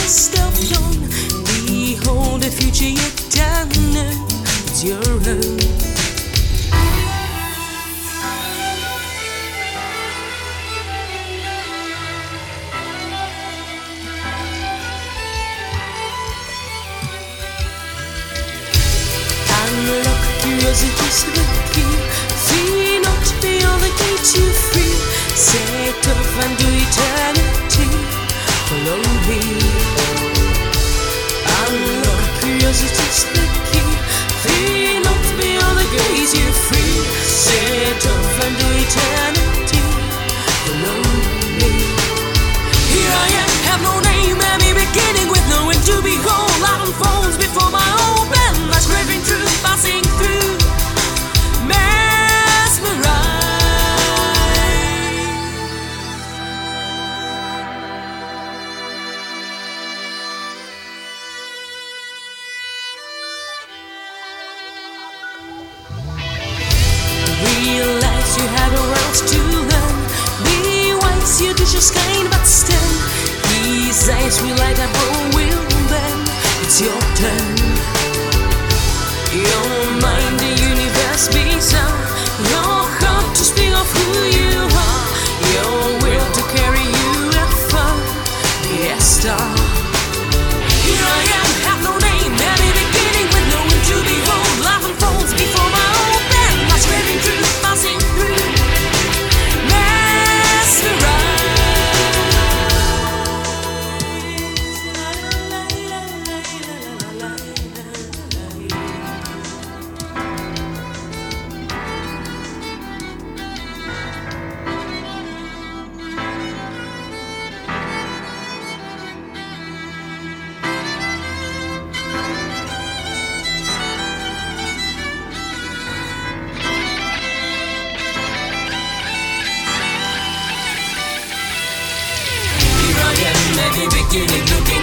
mist of dawn. Behold the future yet unknown. It's your own. Unlock curiosity's the key. Fear not, beyond the gates you free. Set off unto eternity. Follow me. Unlock curiosity's the key. Fear not, beyond the gates you free. Set off unto eternity. Follow me. Here I am, have no name, am a beginning with no end to behold. Life unfolds before my open eyes, craving truth, passing through, mesmerized. Realize you have a world to learn. Be wise, your teacher's kind but stern. His eyes will light up, all will bend. It's your turn. Your mind, the universe bizarre. Your heart to speak of who you are. Your will to carry you afar. Be a star. Here I am, have no name, have a beginning with no end to behold. Life unfolds before my open eyes, craving truth, passing through, maybe beginning looking